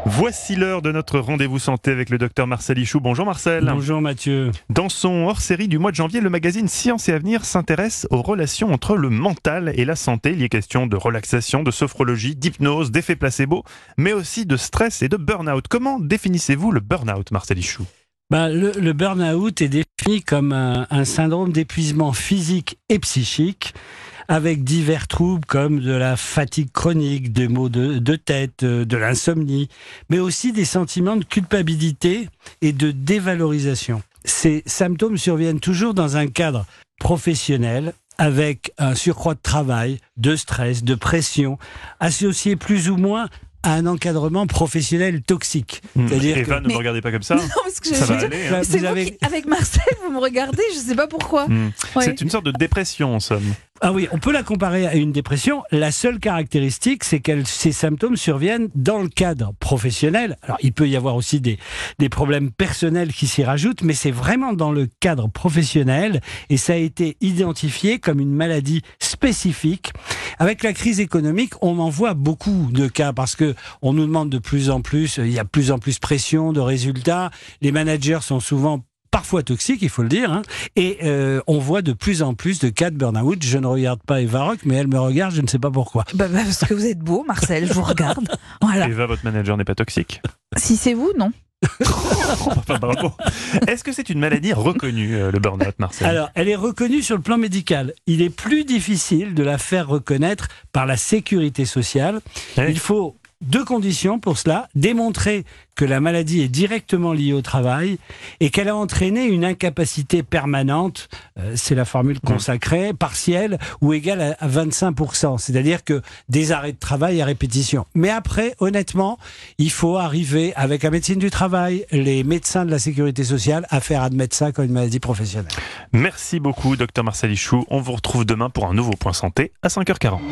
Voici l'heure de notre rendez-vous santé avec le docteur Marcel Ichoux. Bonjour Marcel. Bonjour Mathieu. Dans son hors-série du mois de janvier, le magazine Science et Avenir s'intéresse aux relations entre le mental et la santé. Il y est question de relaxation, de sophrologie, d'hypnose, d'effets placebo, mais aussi de stress et de burn-out. Comment définissez-vous le burn-out, Marcel Ichoux ? Le burn-out est défini comme un syndrome d'épuisement physique et psychique avec divers troubles comme de la fatigue chronique, des maux de tête, de l'insomnie, mais aussi des sentiments de culpabilité et de dévalorisation. Ces symptômes surviennent toujours dans un cadre professionnel avec un surcroît de travail, de stress, de pression, associé plus ou moins à un encadrement professionnel toxique. C'est-à-dire Eva, ne me regardez pas comme ça. Non, parce que ça va aller. Hein. C'est avec Marcel, vous me regardez, je ne sais pas pourquoi. Ouais. C'est une sorte de dépression en somme. Ah oui, on peut la comparer à une dépression. La seule caractéristique, c'est que ces symptômes surviennent dans le cadre professionnel. Alors, il peut y avoir aussi des problèmes personnels qui s'y rajoutent, mais c'est vraiment dans le cadre professionnel et ça a été identifié comme une maladie spécifique. Avec la crise économique, on en voit beaucoup de cas parce que on nous demande de plus en plus, il y a de plus en plus pression de résultats. Les managers sont souvent parfois toxique, il faut le dire, hein. Et on voit de plus en plus de cas de burn-out. Je ne regarde pas Eva Rock, mais elle me regarde, je ne sais pas pourquoi. Parce que vous êtes beau, Marcel, je vous regarde. Voilà. Eva, votre manager n'est pas toxique? Si c'est vous, non. Bravo. Est-ce que c'est une maladie reconnue, le burn-out, Marcel? Alors, elle est reconnue sur le plan médical. Il est plus difficile de la faire reconnaître par la sécurité sociale. Il faut 2 conditions pour cela: démontrer que la maladie est directement liée au travail et qu'elle a entraîné une incapacité permanente, c'est la formule consacrée, partielle ou égale à 25%, c'est-à-dire que des arrêts de travail à répétition. Mais après, honnêtement, il faut arriver avec la médecine du travail, les médecins de la sécurité sociale, à faire admettre ça comme une maladie professionnelle. Merci beaucoup, docteur Marcel Ichoux. On vous retrouve demain pour un nouveau Point Santé à 5h40.